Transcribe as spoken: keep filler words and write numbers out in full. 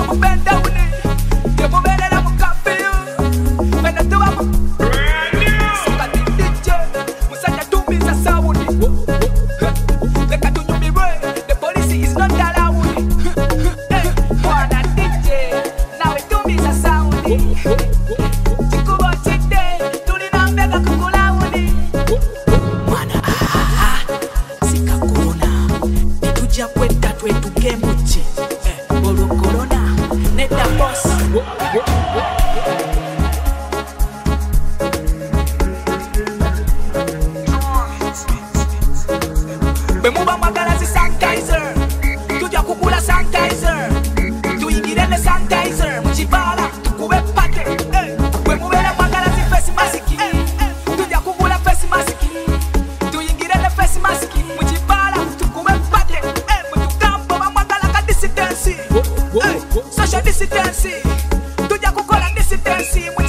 Bemuba magalazi sanitizer, tuja kukula sanitizer, tuingirele sanitizer, mchibala tukube pate. Eh, bemubela magalazi face mask, eh, tuja kukula face mask, tuingirele face mask, mchibala tukube pate. Eh, mutukampo magala ka distance, eh, social distance, tuja kukola distance.